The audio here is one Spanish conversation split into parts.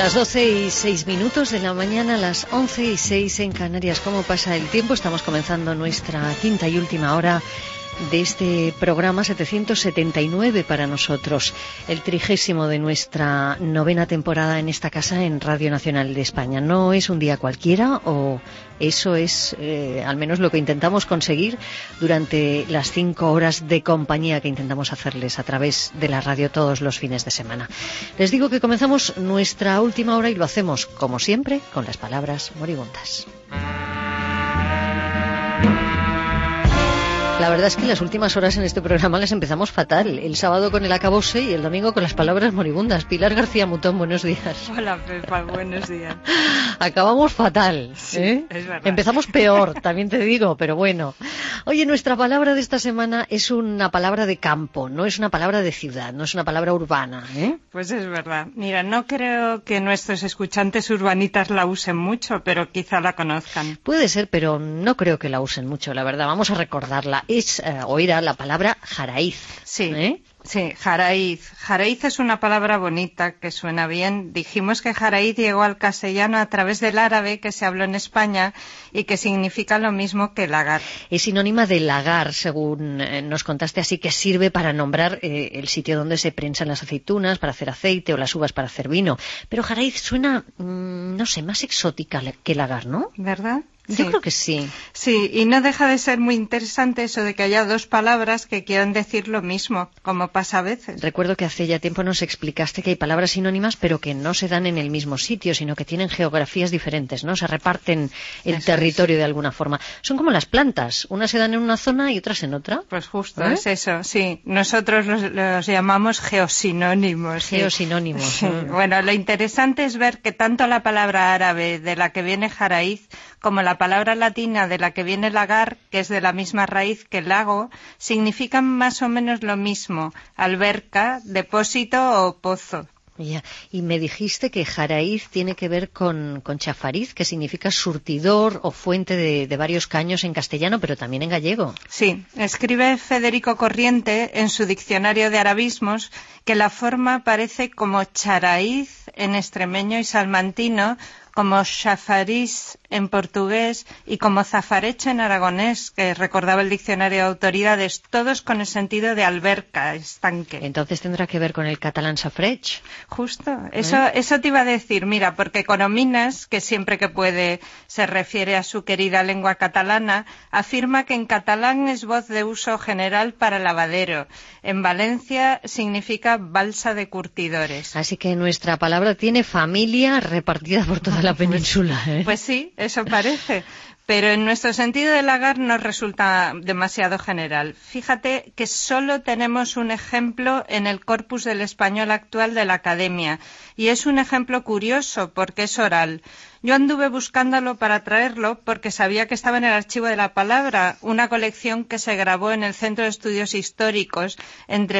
Las 12:06 de la mañana, las 11:06 en Canarias. ¿Cómo pasa el tiempo? Estamos comenzando nuestra quinta y última hora de este programa 779 para nosotros, el 30º de nuestra novena temporada en esta casa en Radio Nacional de España. No es un día cualquiera, o eso es al menos lo que intentamos conseguir durante las 5 horas de compañía que intentamos hacerles a través de la radio todos los fines de semana. Les digo que comenzamos nuestra última hora y lo hacemos, como siempre, con las palabras moribundas. La verdad es que las últimas horas en este programa las empezamos fatal. El sábado con el acabose y el domingo con las palabras moribundas. Pilar García Mutón, buenos días. Hola, Pepa, buenos días. Acabamos fatal, sí, ¿eh? Es verdad. Empezamos peor, también te digo, pero bueno. Oye, nuestra palabra de esta semana es una palabra de campo, no es una palabra de ciudad, no es una palabra urbana, ¿eh? Pues es verdad. Mira, no creo que nuestros escuchantes urbanitas la usen mucho, pero quizá la conozcan. Puede ser, pero no creo que la usen mucho, la verdad. Vamos a recordarla. Es oír la palabra jaraíz. Sí. ¿Eh? Sí, jaraíz. Jaraíz es una palabra bonita, que suena bien. Dijimos que jaraíz llegó al castellano a través del árabe que se habló en España y que significa lo mismo que lagar. Es sinónima de lagar, según nos contaste, así que sirve para nombrar el sitio donde se prensan las aceitunas para hacer aceite o las uvas para hacer vino. Pero jaraíz suena, no sé, más exótica que lagar, ¿no? ¿Verdad? Yo creo que sí. Sí, y no deja de ser muy interesante eso de que haya dos palabras que quieran decir lo mismo, como pasa a veces. Recuerdo que hace ya tiempo nos explicaste que hay palabras sinónimas, pero que no se dan en el mismo sitio, sino que tienen geografías diferentes, ¿no? Se reparten el territorio de alguna forma. Son como las plantas, unas se dan en una zona y otras en otra. Pues justo, es eso, sí. Nosotros los llamamos geosinónimos. Geosinónimos. Sí. Bueno, lo interesante es ver que tanto la palabra árabe de la que viene jaraíz como la palabra latina de la que viene lagar, que es de la misma raíz que lago, significan más o menos lo mismo: alberca, depósito o pozo. Ya. Y me dijiste que jaraíz tiene que ver con chafariz, que significa surtidor o fuente de varios caños en castellano, pero también en gallego. Sí, escribe Federico Corriente en su diccionario de arabismos que la forma parece como charaíz en extremeño y salmantino, como chafariz en portugués y como zafarecho en aragonés, que recordaba el diccionario de autoridades, todos con el sentido de alberca, estanque. Entonces tendrá que ver con el catalán safreig. Justo, eso te iba a decir, mira, porque Coromines, que siempre que puede se refiere a su querida lengua catalana, afirma que en catalán es voz de uso general para lavadero. En Valencia significa balsa de curtidores. Así que nuestra palabra tiene familia repartida por toda la península, ¿eh? Pues sí, eso parece. Pero en nuestro sentido de lagar nos resulta demasiado general. Fíjate que solo tenemos un ejemplo en el corpus del español actual de la Academia. Y es un ejemplo curioso porque es oral. Yo anduve buscándolo para traerlo porque sabía que estaba en el archivo de la palabra, una colección que se grabó en el Centro de Estudios Históricos entre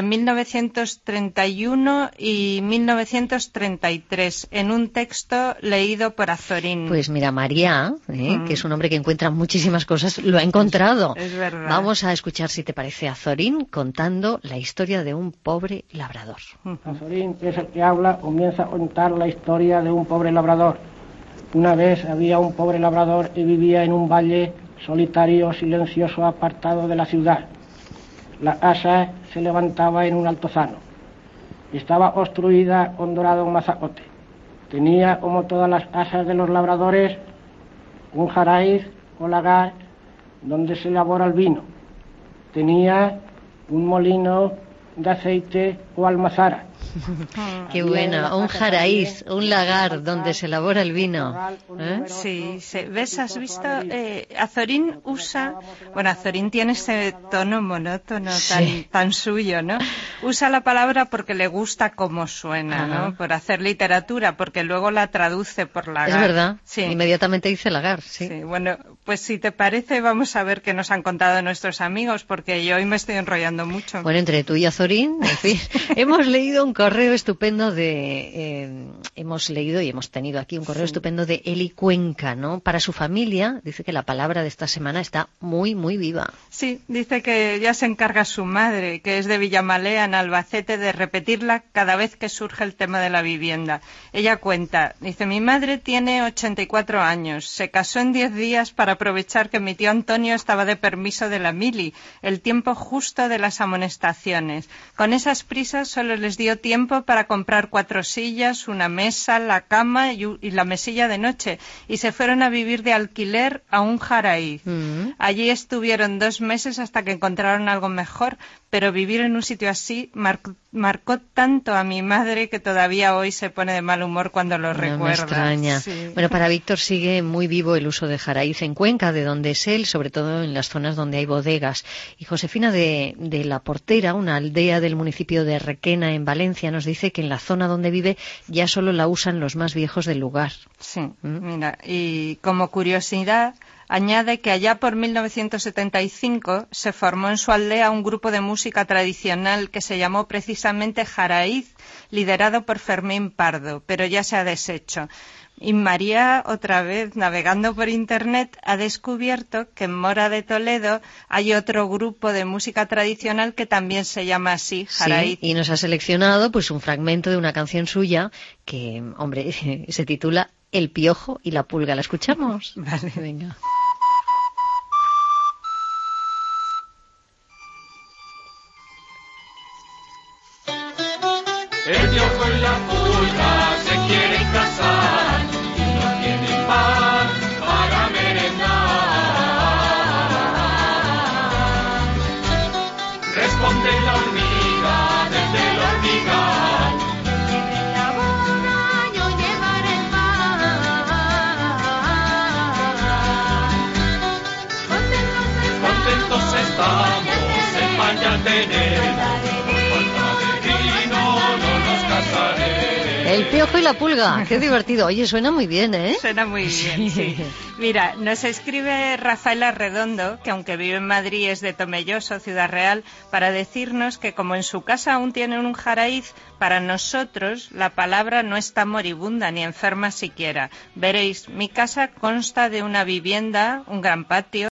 1931 y 1933, en un texto leído por Azorín. Pues mira, María, que es un hombre que encuentra muchísimas cosas, lo ha encontrado. Es verdad. Vamos a escuchar, si te parece, a Azorín contando la historia de un pobre labrador. Azorín, que es el que habla, comienza a contar la historia de un pobre labrador. Una vez había un pobre labrador y vivía en un valle solitario, silencioso, apartado de la ciudad. La asa se levantaba en un altozano. Estaba obstruida con dorado mazacote. Tenía, como todas las asas de los labradores, un jaraíz o lagar donde se elabora el vino. Tenía un molino de aceite o almazara. Qué bueno, un jaraíz, un lagar donde se elabora el vino. Sí, ¿ves? ¿Has visto? Azorín usa... Bueno, Azorín tiene ese tono monótono tan suyo, ¿no? Usa la palabra porque le gusta cómo suena, ¿no? Por hacer literatura, porque luego la traduce por lagar. Es verdad, sí. Inmediatamente dice lagar, sí. Sí. Bueno, pues si te parece, vamos a ver qué nos han contado nuestros amigos, porque yo hoy me estoy enrollando mucho. Bueno, entre tú y Azorín Azorín, en fin. Hemos leído un correo estupendo hemos leído y hemos tenido aquí un correo estupendo de Eli Cuenca, ¿no? Para su familia, dice que la palabra de esta semana está muy, muy viva. Sí, dice que ya se encarga su madre, que es de Villamalea, en Albacete, de repetirla cada vez que surge el tema de la vivienda. Ella cuenta, dice, mi madre tiene 84 años, se casó en 10 días para aprovechar que mi tío Antonio estaba de permiso de la mili, el tiempo justo de las amonestaciones. Con esas prisas solo les dio tiempo para comprar 4 sillas, una mesa, la cama y la mesilla de noche, y se fueron a vivir de alquiler a un Jaraíz. Allí estuvieron 2 meses hasta que encontraron algo mejor, pero vivir en un sitio así marcó tanto a mi madre que todavía hoy se pone de mal humor cuando lo recuerda. Me extraña. Sí. Bueno, para Víctor sigue muy vivo el uso de Jaraíz en Cuenca, de donde es él, sobre todo en las zonas donde hay bodegas. Y Josefina de La Portera, una aldea del municipio de Requena, en Valencia, nos dice que en la zona donde vive ya solo la usan los más viejos del lugar. Sí, mira, y como curiosidad, añade que allá por 1975 se formó en su aldea un grupo de música tradicional que se llamó precisamente Jaraíz, liderado por Fermín Pardo, pero ya se ha deshecho. Y María, otra vez, navegando por Internet, ha descubierto que en Mora de Toledo hay otro grupo de música tradicional que también se llama así, Jaraíz. Sí, y nos ha seleccionado pues un fragmento de una canción suya que, hombre, se titula El Piojo y la Pulga. ¿La escuchamos? Vale. Venga. El piojo y la pulga se quieren casar y no tienen pan para merendar. Responde la hormiga desde el hormigal. En la boda yo llevaré el pan. Contentos Estamos, el pan ya tenemos. El Piojo y la Pulga, qué divertido. Oye, suena muy bien, ¿eh? Suena muy bien, sí. Mira, nos escribe Rafaela Redondo, que aunque vive en Madrid es de Tomelloso, Ciudad Real, para decirnos que como en su casa aún tienen un Jaraíz, para nosotros la palabra no está moribunda ni enferma siquiera. Veréis, mi casa consta de una vivienda, un gran patio,